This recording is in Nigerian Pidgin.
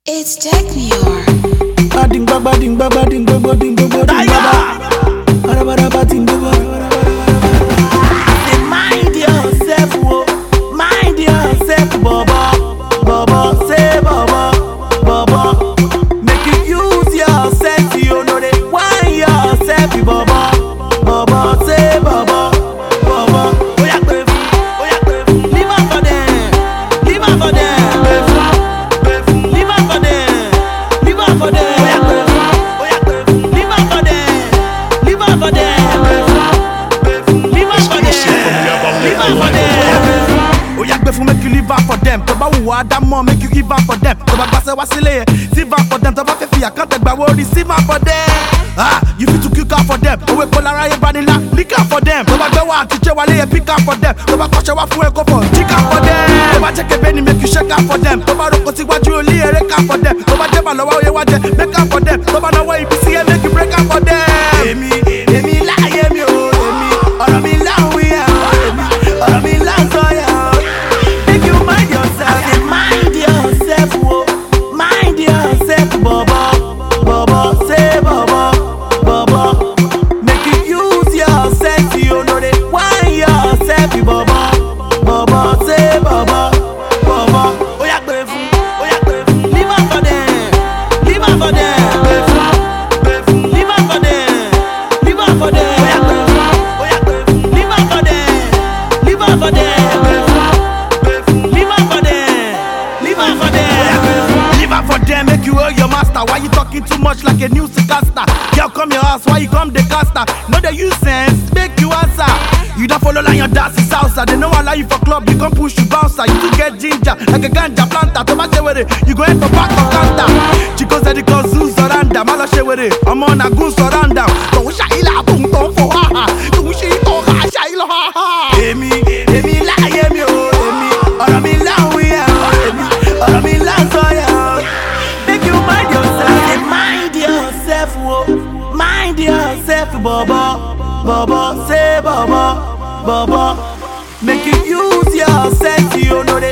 It's Technior. Bading ba bading ba bading ba bading ba bading ba bara bara bading ba bara. Say mind yourself, oh, mind yourself, Baba, Baba, say Baba, Baba. Make you use yourself, you know they want yourself, Baba, Baba, say Baba, Baba. Oh yeah, leave up for them, leave up for them. Make you live out for them. Toba uwa damo make you give out for them. Toba gbase wasile, receive out for them. Toba fefi account egba wo receive out for them. Ah, you fit to kick out for them. Owe polara ye vanilla, lick out for them. Toba gbe wa atiche wale ye pick out for them. Toba kose wa fun eko for chick out for them. Toba check ebeni make you shake out for them. Toba roko si waju oli ere out for them. Toba jeba lowa oye waje make out for them. Toba nawo ibisi ye make you break out for them. Emi láyé mi o, emi ọ̀rọ̀ mi láwùí ẹ̀ o, emi ọ̀rọ̀ mi láǹsọ̀ yẹ̀ o. Baba, say Baba, Baba. Make you use yourself, you know they want yourself, Baba, Baba, say Baba, Baba. Oh yeah, leave out for them, leave out for them, leave out for them, leave out for them. Oh yeah, leave out for them, leave out for them, leave out for them, leave out for them, leave out for them. Make you owe your master. Why you talking too much like a newscaster? Girl, come your house, why you come the caster? No, they use sense, make you answer. You don't follow like your dance is salsa. They know allow you for club, you come push you bouncer. You too get ginger, like a ganja planter. Tomato with it, you go in for back of counter. Chico said the cause zoo surrender. Malo share with it, I'm on a goose surrender. Don't shy la boom don't for ha ha. Don't she talk ha shy la ha ha. Emi la emi oh emi. Ora mi la we emi. Ora mi la so ya. Mind yourself, Baba, Baba, say Baba, Baba. Make you use yourself, you know they